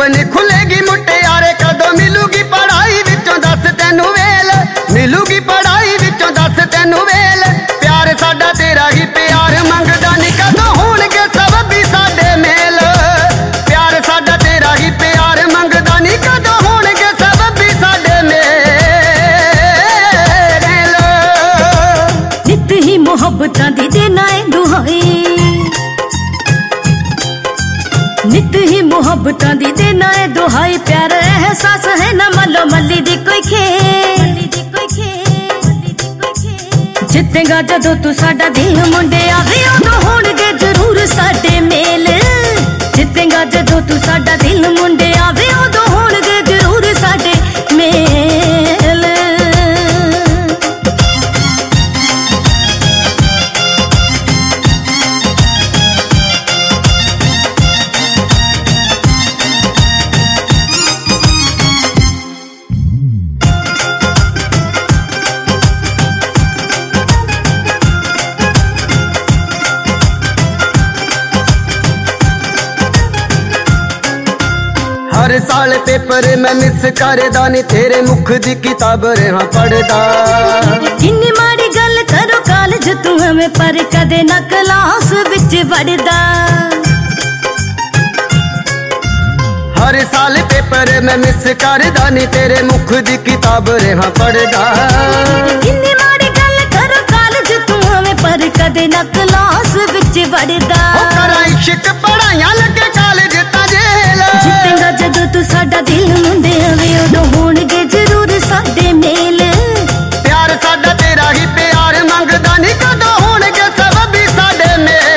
नी खुलेगी मुटियारे कदों मिलूगी पढ़ाई विचों दस तैनू वेल मिलूगी पढ़ाई विचों दस तैनू वेल प्यार साडा तेरा ही प्यार मंगदा नी कदों होणगे सबबी साडे मेल प्यार साडा तेरा ही प्यार मंगदा नी कदों होणगे सबबी साडे मेल नित ही मुहब्बतां दी देना है दुहाई नित ही मुहब्बतां दी देना है दुहाई प्यार एहसास है ना मलो मल्ली दी कोई खेल जितेगा जदों तू साडा दिल मुंडे आवे उदों होणगे जरूर साडे मेल जितेगा जदों तू साडा दिल मुंडे आवे उदों होणगे जरूर साडे मेल हर साल पेपर मैं मिस करदा नी तेरे मुख दी किताब रहा पढ़दा इन्नी माड़ी गल करो कॉलेज तू हमें पर कदे ना क्लास विच वड़दा हर साल पेपर मैं मिस करदा नी तेरे मुख दी किताब रहा पढ़दा इन्नी माड़ी गल करो कॉलेज तू हमें पर कदे ना क्लास विच वड़दा करा इश्क पढ़ाइयां लगे कॉलेज ता जेल जितेगा जदों तू साडा दिल मुंडे आवे उदों होणगे जरूर साडे मेल प्यार साडा तेरा ही प्यार मंगदा नी कदों होणगे सबबी साडे मेल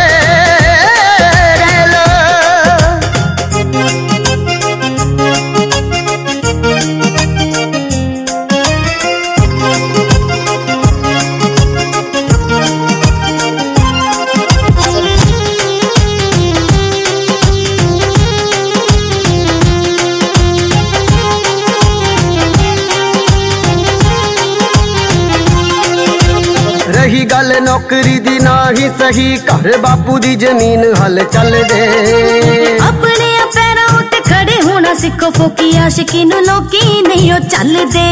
रही गल नौकरी दी ना ही सही घर बापू दी जमीन हल चल दे अपने पैरां उते खड़े होना सिखो फोकी आशिकी नूं लोकी नहीं ओ चलदे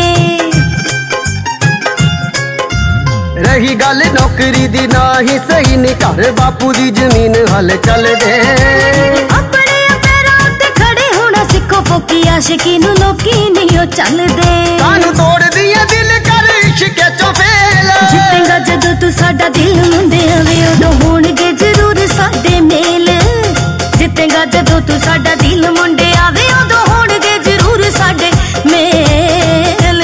रही गल नौकरी दी ना ही सही नी घर बापू दी जमीन हल चल दे अपने पैरां उते खड़े होना सिखो फोकी आशिकी नूं लोकी नहीं ओ चलदे कानू तोड़ दिया दिल कर इश्क चो फेल जितेगा जदों तू साडा दिल मुंडे आवे उदों होणगे जरूर साडे मेल जितेगा जदों तू साडा दिल मुंडे आवे उदों होणगे जरूर साडे मेल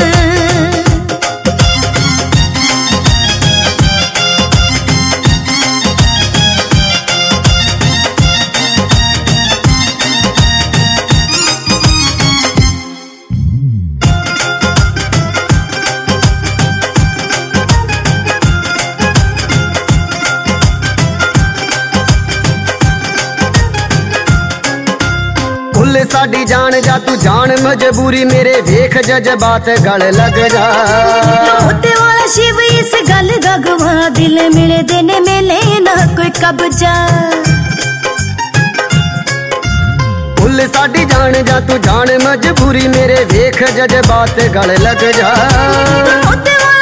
भुल साडी जान जा तू जान मजबूरी मेरे वेख जज्बात गल लग जा होते वाला शिव इस गल दा गवाह दिल मिले देने मिले ना कोई कब्जा भुल साडी जान जा तू जान मजबूरी मेरे वेख जज्बात गल लग जा होते